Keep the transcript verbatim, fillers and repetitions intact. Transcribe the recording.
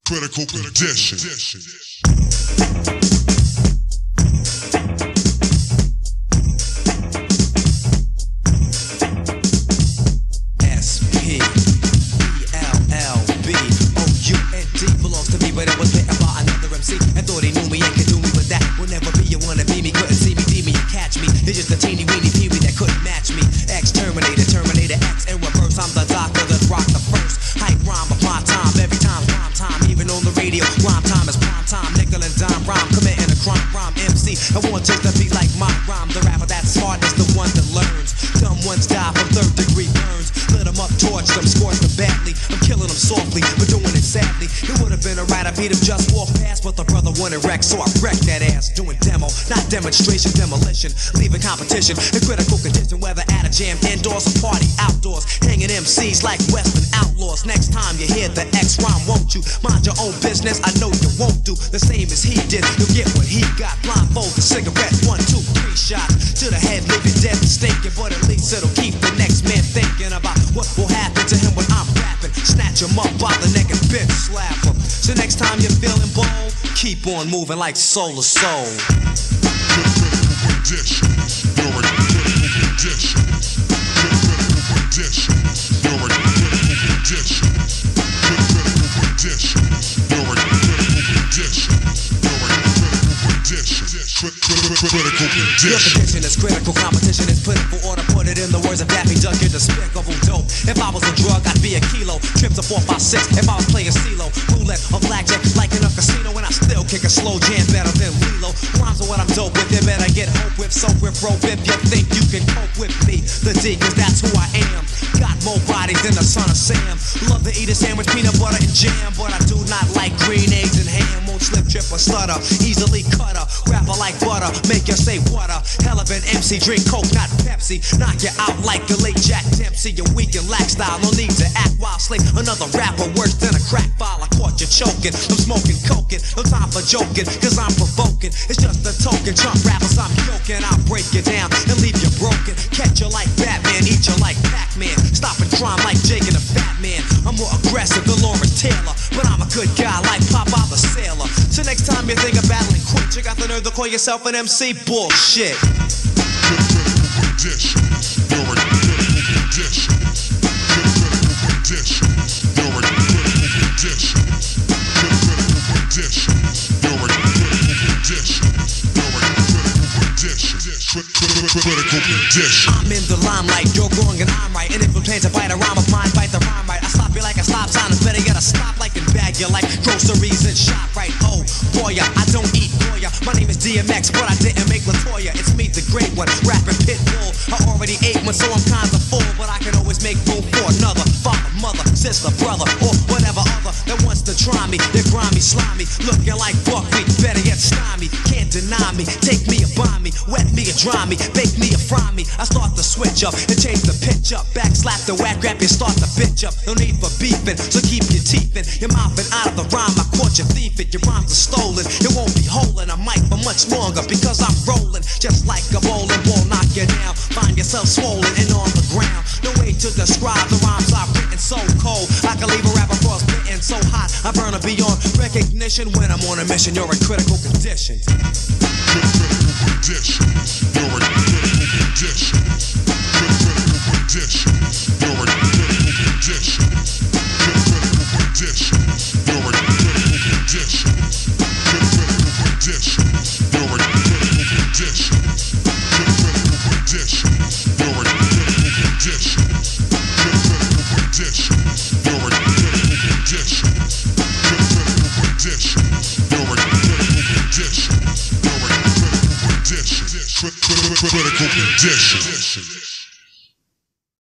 Critical condition. S P E L L B O U N D belongs to me, but it was written by another M C and thought he knew me and could do me, but that would never be. You wanna be me, couldn't see me, D me, you catch me. It's just a teeny weeny peewee that couldn't match me. X-Terminator, Terminator X in reverse. I'm the doctor that rock the first. Hype rhyme of my time, every time's rhyme time, even on the radio. Rhyme time is prime time, nickel and dime rhyme, committing a crime. Rhyme M C, I want to the beat like my rhyme. The rapper that's smart is the one that learns. Dumb ones die from third degree burns. Lit them up, torch them, scorch them badly. I'm killing them softly, but doing it sadly. It would have been alright if he'd have just walked past, but the brother wanted wreck, so I wrecked that ass. Doing demo, not demonstration, demolition. Leaving competition in critical condition, whether at a jam indoors or party outdoors. Hanging M Cs like Western outlaws. Next time you hear the X rhyme, won't you mind your own business? I know you won't do the same as he did. You'll get what he got. Blindfold the cigarette, one, two, three shots to the head, leave it dead and stinking. But at least it'll keep the next man thinking about what will happen to him when I'm rapping. Snatch him up by the neck and bitch slap him. So next time you're feeling bold, keep on moving like soul to soul. Critical condition. You're in critical condition. Critical condition. You're in critical condition. Critical condition. You're in critical condition. You're in critical condition. Critical condition. Your condition is critical, competition is pitiful. Order, put it in the words of Daffy Duck, you're despicable dope. If I was a drug, I'd be a kilo. Trips to four, five, six. If I was playing CeeLo, roulette or blackjack, like in a casino, and I still kick a slow jam better than Lilo. Rhymes are what I'm dope with. You better get hope with, so with, rope if you think you can cope with me. The D, cause that's who I am. Got more bodies than the son of Sam. Love to eat a sandwich, peanut butter and jam, but I do not like green eggs and ham. Won't slip, trip or stutter, easily cutter. Rapper like butter, make you say what a hell of an M C. Drink Coke, not Pepsi. Knock you out like the late Jack Dempsey. You're weak and lack style, no need to act wild. Slay another rapper worse than a crack file. I caught you choking, I'm smoking coking. No time for joking, cause I'm provoking. It's just a token, chump rappers I'm yoking. I'll break you down and leave you broken. Catch you like Batman, eat you like Pac-Man. Stopping crime like Jake and the Fat Man. I'm more aggressive than Lawrence Taylor, but I'm a good guy like Popeye the Sailor. So next time you think of battling, quit. You got the nerve to call yourself an M C? Bullshit. Critical condition. You're in critical condition. Critical condition. You're in critical condition. Critical condition. You're in critical condition. You're in critical condition. Critical condition. I'm in the limelight, you're wrong and I'm right. And if you plan to fight a rhyme of mine, fight the rhyme right. I stop you like a stop sign, it's better get a stop like and bag you like groceries and shop right. Oh, boy, I don't eat Goya. My name is D M X, but I didn't make Latoya. It's me, the great one, rapping Pitbull. I already ate one, so I'm kinda full, but I can always make room for another. Father, mother, sister, brother, or whatever other that wants to try me. They're grimy, slimy, looking like buckwheat, better yet stymie. Can't deny me, take me or buy me, wet me or dry me, bake me or fry me. I start to switch up and change the pitch up. Back slap the whack rap, you start to bitch up. No need for beefing, so keep your teeth in your mouth and out of the rhyme. I caught you thieving, your rhymes are stolen. It won't be holding a mic for much longer because I'm rolling just like a bowling ball. Knock you down, find yourself swollen and on the ground. No way to describe the rhymes I've written so cold. I can leave a rapper frostbitten so hot I burn a beyond recognition. When I'm on a mission, you're in critical condition. Critical condition. You're in critical condition. Critical condition. You're in critical condition. Critical condition. You're in critical condition. Critical condition. You're in critical condition. Critical condition. You're in critical condition. Critical condition. You're in critical condition. Critical condition. You're in critical condition. You're in critical condition. Critical condition.